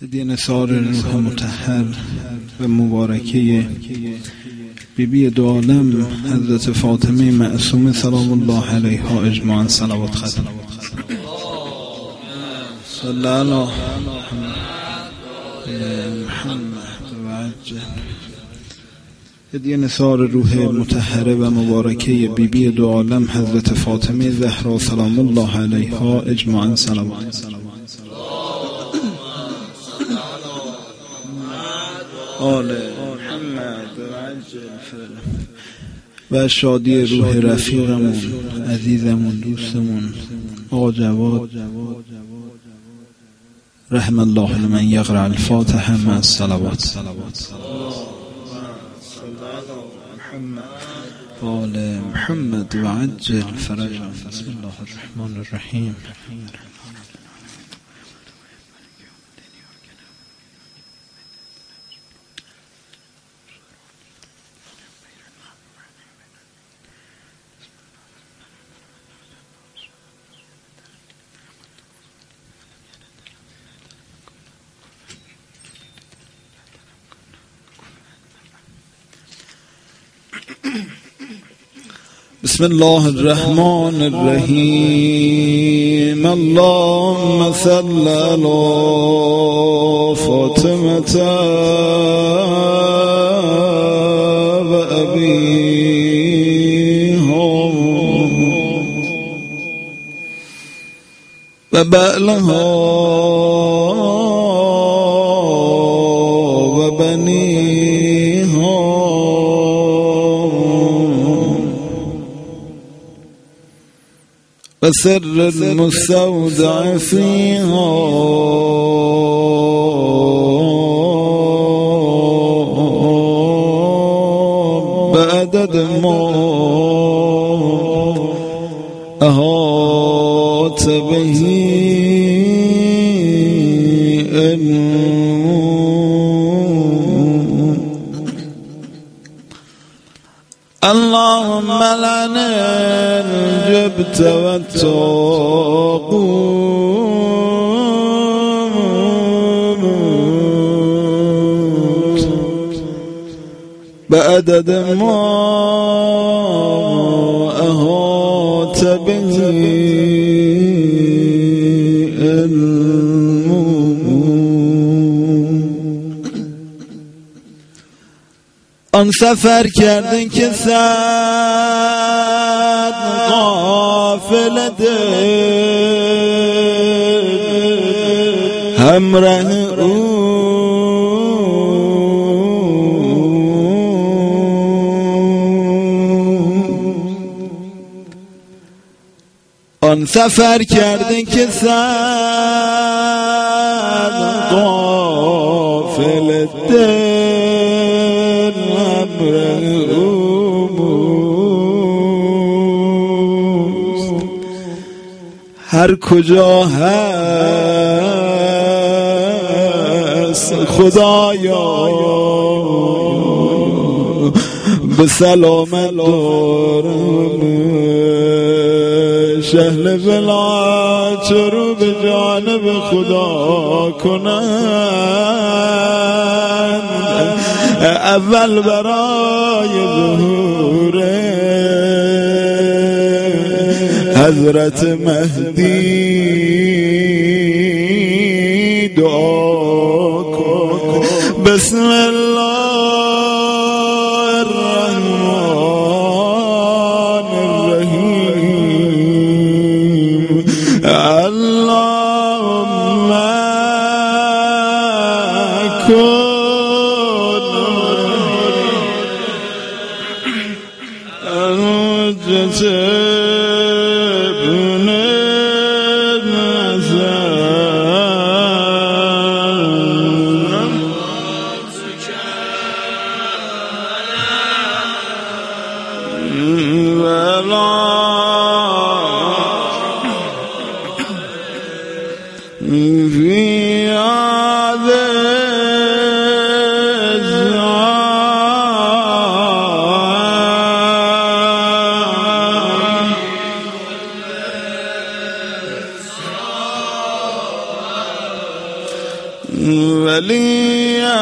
هدیه نثار روح مطهر و مبارکه بیبی دو عالم حضرت فاطمه معصومه سلام الله علیها اجماعا صلوات ختم صلی الله محمد و عجل. هدیه نثار روح مطهره و مبارکه بیبی دو عالم حضرت فاطمه زهرا سلام الله علیها اجماعا صلوات آل محمد و عجل و شادی روح رفیقمون عزیزمون دوستمون آقا جواد رحم الله لمن یقرأ الفاتحه مع الصلوات آل محمد و عجل فرجهم. بسم الله الرحمن الرحیم. بسم الله الرحمن الرحیم. اللهم صل علی فاطمة و ابیها و بعلها و بنیها و سر المستودع فيها بعدد ما أحاط به اللهم لعن الجبت والطاغوت بعدد ما أحاط به آن سفر کردن که صد قافله همراه او آن سفر کردن که صد قافله هر کجا هست خدایا به سلامت دارم شهل بلا چرو به جانب خدا کنند اول برای ظهور حضرت مهدی دعا کن. بسم الله الرحمن الرحیم. اللهم کن الجزاء وليا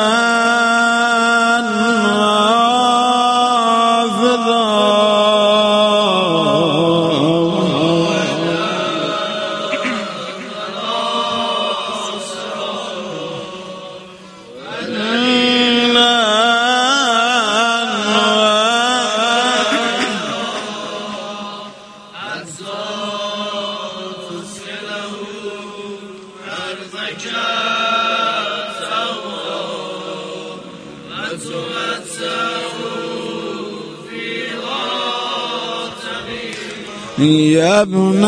يا ابن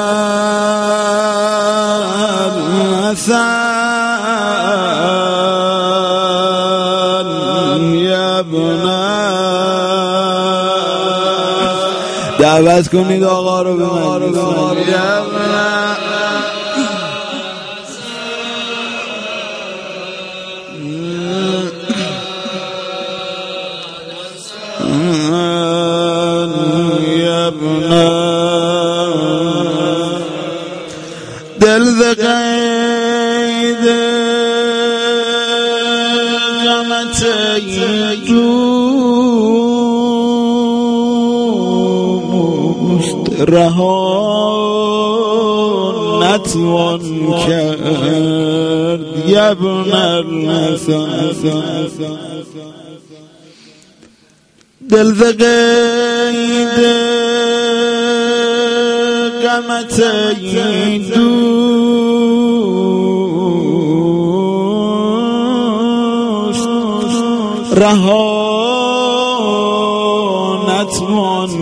الحسن يا ابن دعوت کنید آقا رو به مجلس یا ابن دل ز قید غمت دوست رها نتوان کرد یا ابن الحسن دل ز قید غمت دوست رها نتوان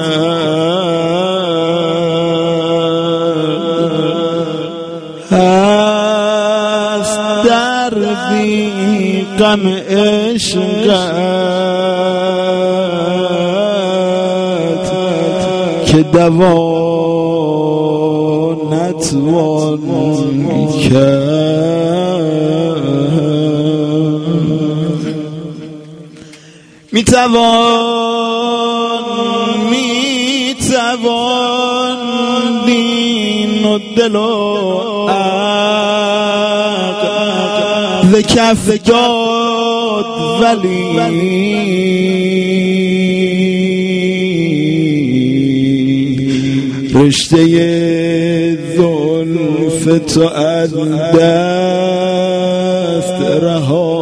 کرد هست در بی غم عشقت که دوا نتوان کرد میتوان دین و دل و عقل ز کف داد ولی رشته زلف تو از دست رها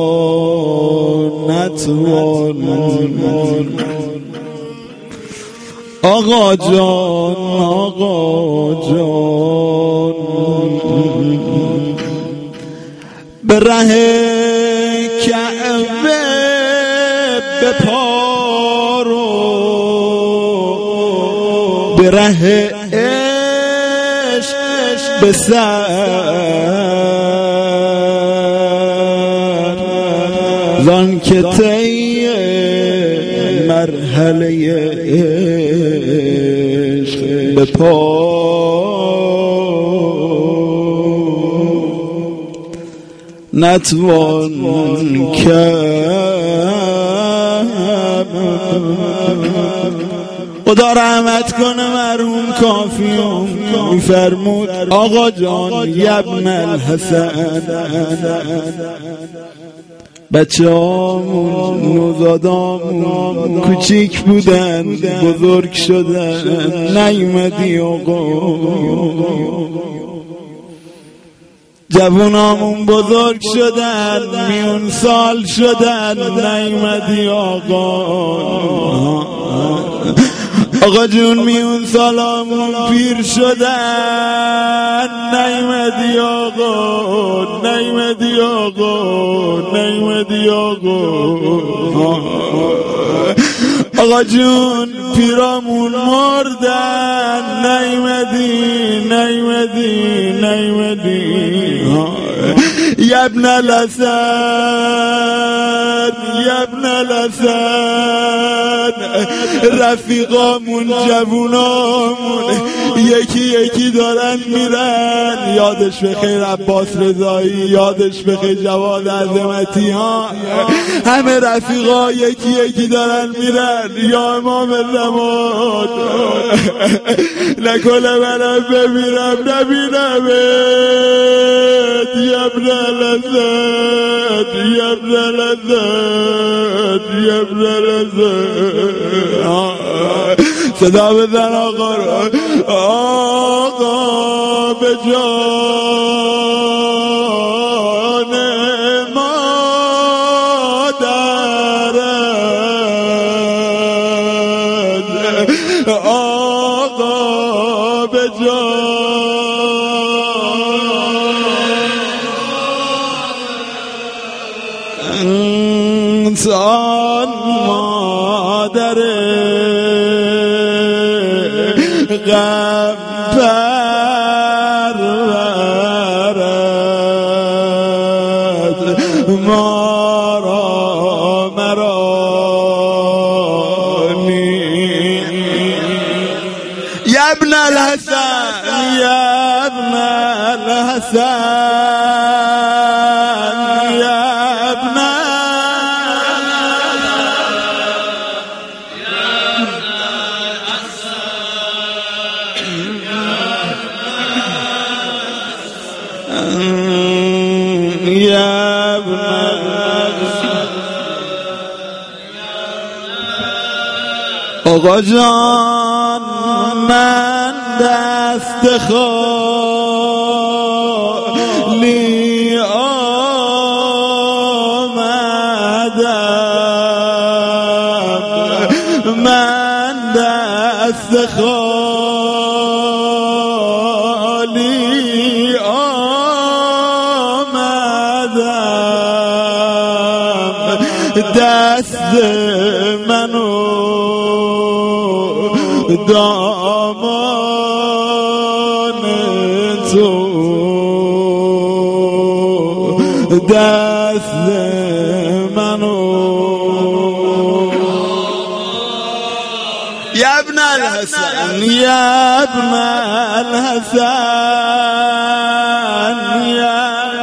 نتوان آقا جان به ره کعبه بپارو به ره عشق به سر زان که طی مرحله عشق به پا نتوان کرد خدا رحمت کنه مرحوم کافیون میفرمود آقا جان یا ابن الحسن بچه هامون نوزادامون کوچیک بودن بزرگ شدن نیومدی آقا جوونامون بزرگ شدن میون سال شدن نیومدی آقا جون میون سالامون پیر شدن نیومدی آقا جون پیرامون مردن نیومدی یا ابن الحسن رفیقامون جوونامون یکی دارن میرن یادش بخیر عباس رضایی یادش بخیر جواد عظمتی ها همه رفیقا یکی دارن میرن ببینن یا امام زمان، نکنه منم ببینم نبینمت یا ابن لذت یا ابن لذت یا ابن لذت. صدا بزن آقا رو، آقا به جان مادرت، آقا به جان سان مادر غم پرورد ما را مرانی. یا ابن الحسن یا ابن الحسن یا ابن آقا جان من دست خالی آمدم، من دست خالی آمدم، دست منو دامان تو، دست منو یا ابن الحسن یا ابن الحسن یا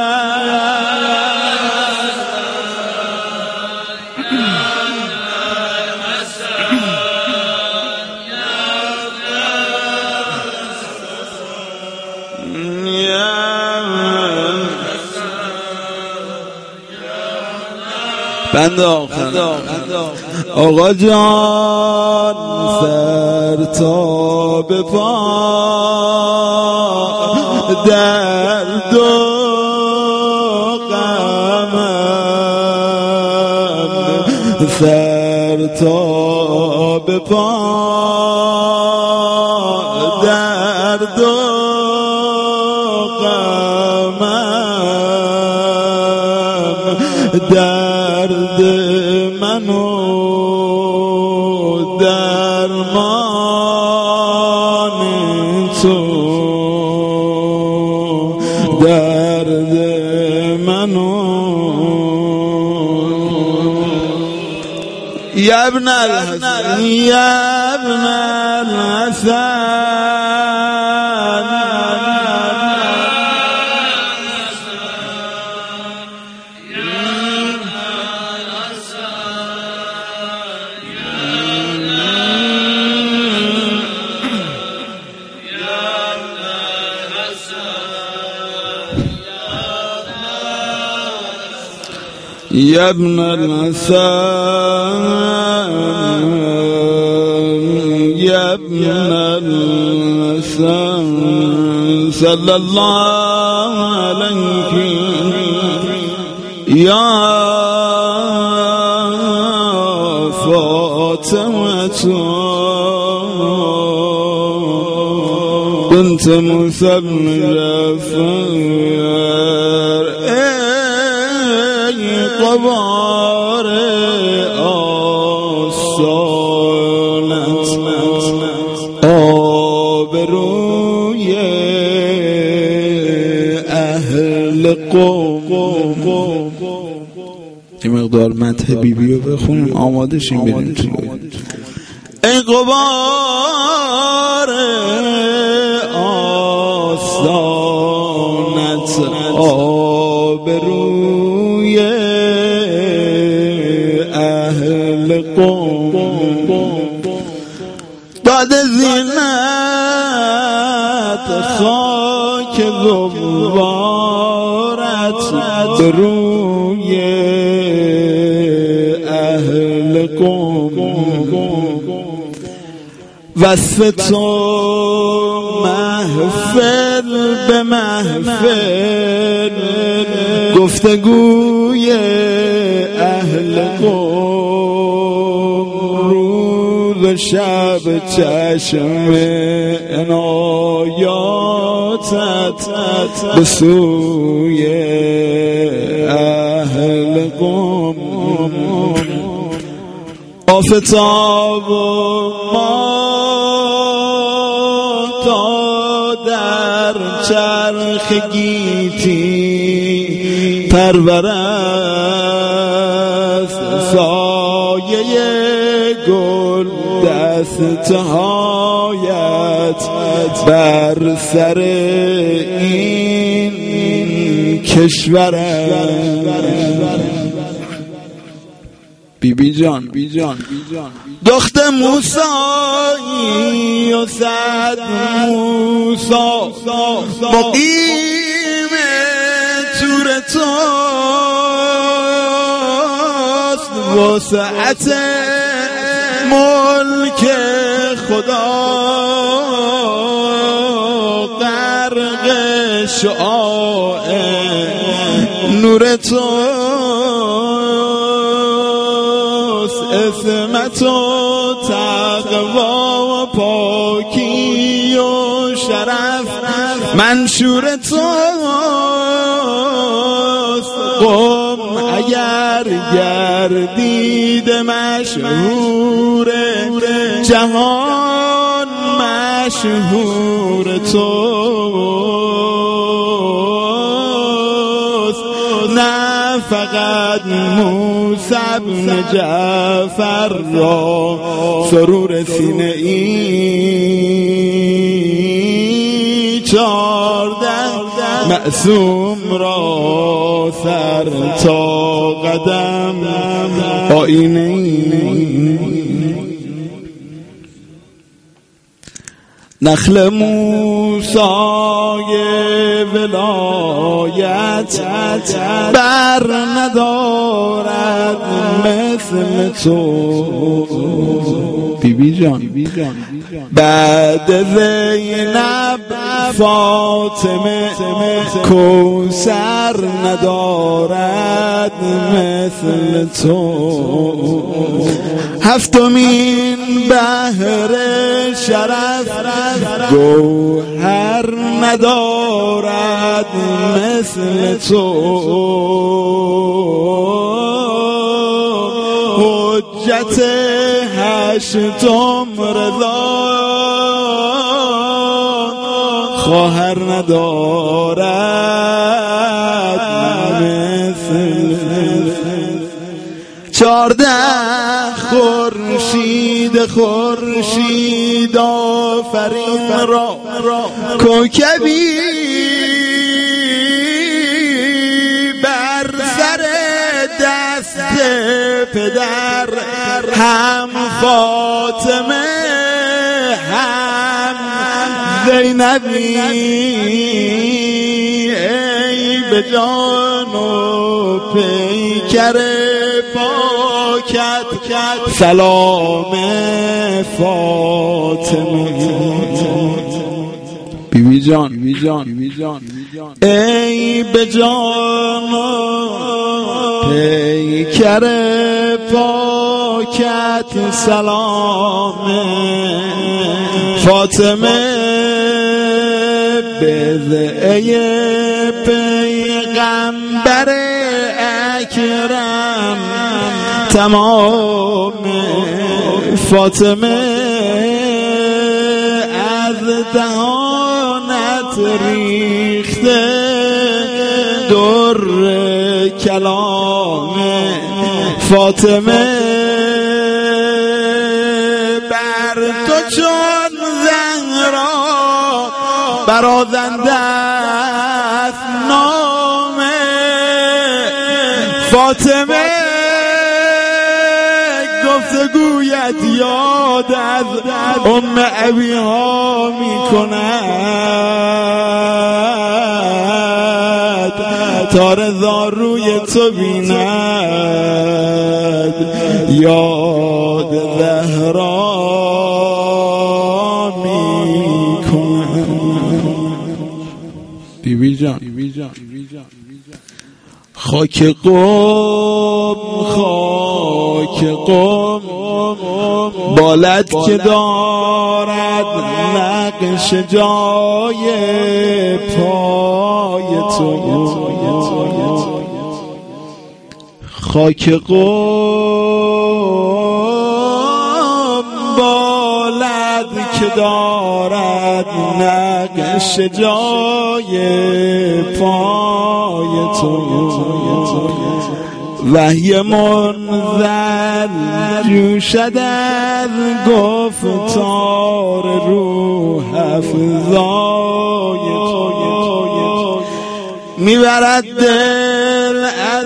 بنده آخر. آقا جان سر تا به پا درد و غمم، سر تا به پا درد و غمم، درد منو درمان تو، درد منو یا ابن الحسن یا ابن الحسن. يا ابن الحسن يا ابن الحسن صلى الله عليك يا فاطمة بنت موسى بن جعفر قبار آستانت آبروی اهل قوم. یه مقدار مدح بیبی رو بخونیم آماده شیم بریم تو. ای قبار آستانت آبروی اهل قوم بعد زینت خاک زوارت روی اهل قوم وصف تو محفل به محفل گفتگوی اهل قوم روز و شب چشم عنایاتت به سوی اهل قوم آفتاب و ما تا در چرخ گیتی پرورست سایه گل دستهایت بر سر این کشور بیبی جان دخت موسایی و صد موسا مقیم تور توست وسعت ملک خدا غرق شعاع نور عصمت و تقوا و پاکی و شرف منشور توست قوم اگر گردید مشهور جهان مشهور توست نه فقط موسی بن جعفر را سرور سینه ای 14 معصوم را سر تا قدم آینه ای نخل موسای ولایت بر ندارد مثل تو بیبی جان بعد زینب فاطمه کوثر ندارد مثل تو هفتمین بحر شرف گوهر ندارد مثل تو حجت هشتم رضا خواهر ندارد مثل 14 خورشید آفرین را کوکبی بر سر دست پدر هم فاطمه هم زینبی ای به جان و پیکر پاکت سلام فاطمه بیبی جان ای به جان و پیکر پاکت سلام فاطمه بضعه پیغمبر اکرم تمام فاطمه از دهانت ریخته در کلام فاطمه بر تو چون زهرا برازنده است نام فاطمه گفتگویت یاد از ام ابیها میکند تا رضا روی تو بیند یاد زهرا میکند. بیبی جان خاک قم بالد که دارد نقش جای پای تو. خاک قم بالد که دارد نقش جای پای تو. وحی منزل جوشد از گفتار روح افزای تو. میبرد دل از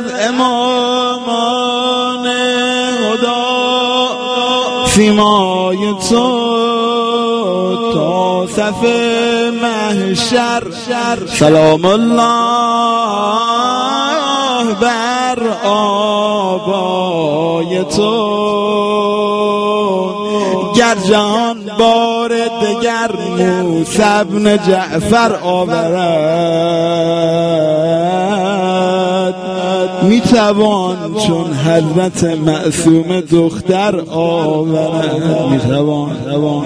امامان خدا سیمای تو تا صف محشر. سلام الله بر آبای تو. گر جهان بار دگر موسی بن جعفر آورد میتوان چون حضرت معصوم دختر آورد. میتوان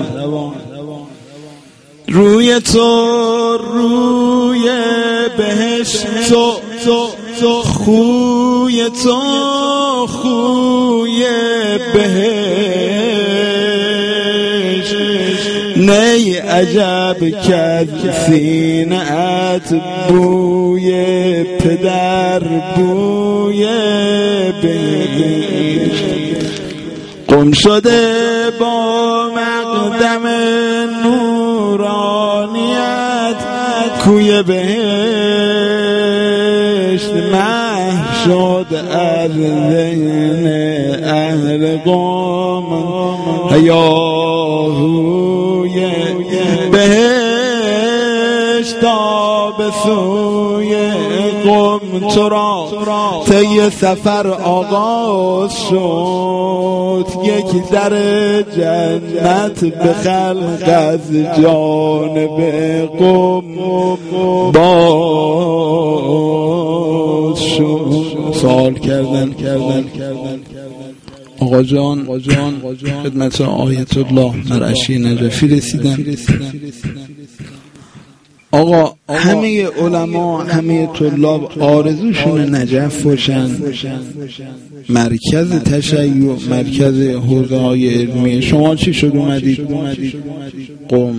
روی تو روی بهشت تو خوی تو خوی بهشت. نی عجب که سینه‌ات بوی پدر بوی بهشت. قم شده با مقدم نورانیت کوی بهشت محو شد از ذهن اهل قم. هیاهوی بهشت تا به سوی قم تو را طی سفر آغاز شد. یک در جنت به خلق از جانب قم باز شد. سوال کردن آقا جان خدمت آیت الله مرعشی نجفی رسیدن. آقا همه علما همه طلاب آرزوشون نجف باشن، مرکز تشیع، مرکز حوزه های علمی. شما چی شد اومدید؟ قم.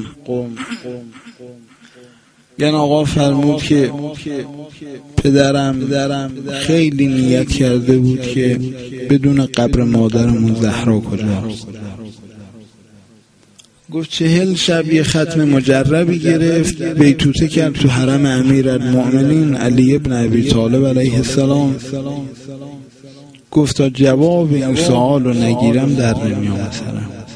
یعنی آقا فرمود که پدرم خیلی نیت کرده بود که بدون قبر مادرمون زهرا کجاست. گفت 40 شب یه ختم مجربی گرفت، بیتوته کرد تو حرم امیرالمؤمنین علی ابن ابی طالب علیه السلام. گفت تا جواب این سوال رو نگیرم در نمیام. مثلا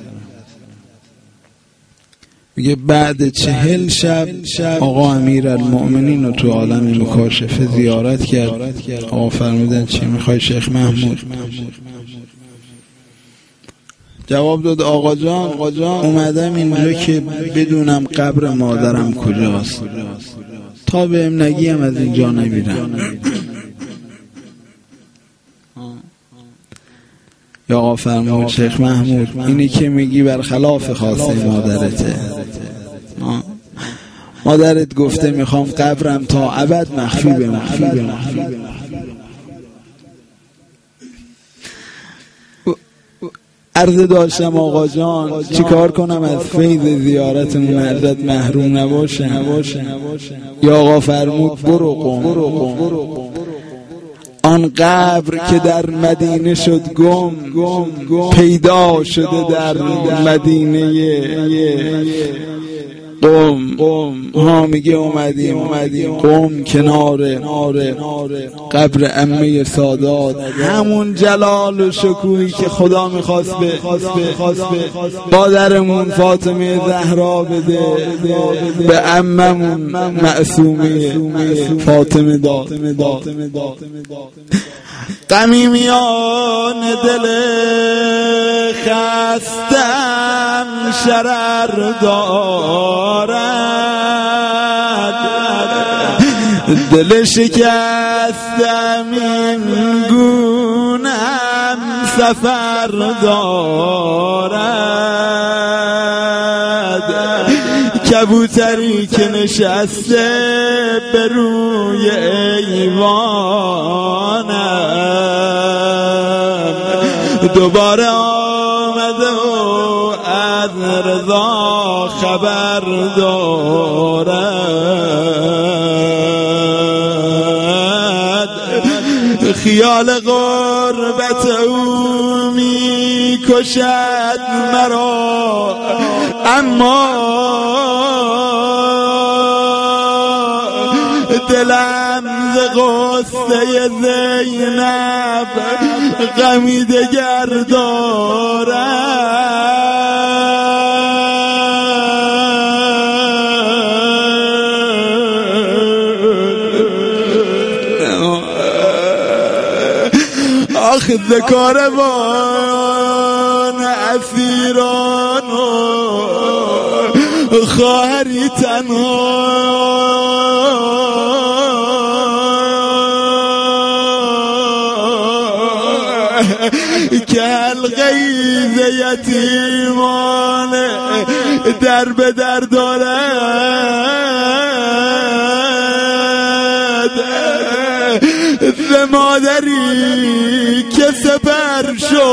میگه بعد 40 شب آقا امیرالمؤمنین رو تو عالم مکاشفه زیارت کرد. آقا فرمودن چی میخوای شیخ محمود؟ جواب داد آقا جان اومدم اینجا که بدونم قبر مادرم کجاست، تا بهم نگیم از اینجا نمیرم. یا آقا فرمود شیخ محمود اینی که میگی برخلاف خواسته مادرته. مادرت گفته میخوام قبرم تا ابد مخفی بمونه. عرض داشتم آقا جان چیکار کنم از فیض زیارتمون ازت محروم نباشم؟ یا آقا فرمود برو قم. آن قبر که در مدینه شد گم پیدا شده در مدینه قم ها میگه اومدیم قم کنار قبر عمه سادات، همون جلال و شکوهی که خدا میخواست به مادرمون فاطمه زهرا بده، به عممون معصومه فاطمه داد. غمی میان دل خستم شرر دارد، دل شکستم این گونم سفر دارد، کبوتری که نشسته به روی ایوانم، دوباره آمده و از رضا خبر دارد، خیال غربت او می کشد مرا، اما دلم ز غصه زینب غمی دگر دارد. آخ ز کاروان اسیران و خواهری تنها، که حلقه ز یتیمان در به در دارد، ز مادری که سپر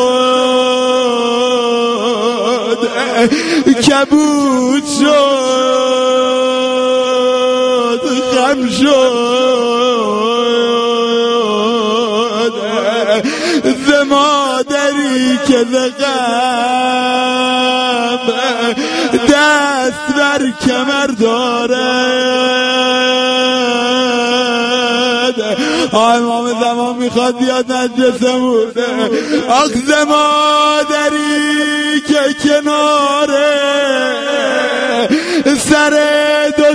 شد کبود شد غم شد، ز مادری که ز غم دست بر کمر دارد. امام زمان میخواد بیاد مجلسمون، آخ ز مادری که کناره سر دو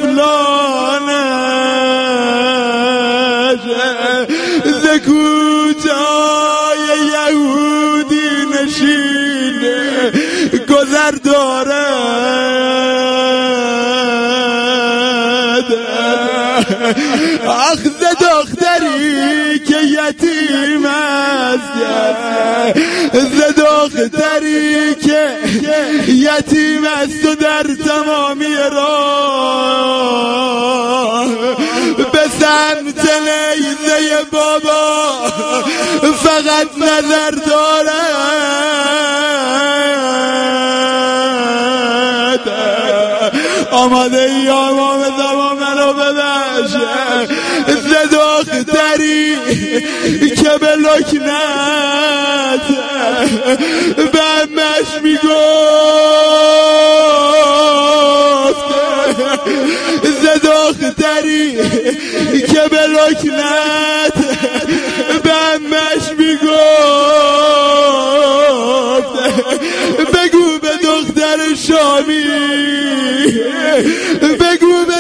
طفلانش ز کوچه‌های یهودی نشین گذر دارد، آخ ز دختری که یتیم است، ز دختری که یتیم است و در تمامی راه به سمت نیزه بابا فقط نظر دارد. آماده ای امام زمان منو ببخشه، ز دختری که به لکنت به عمش میگفت، ز دختری که به لکنت به عمش میگفت، بگو به دختر شامی، بگو به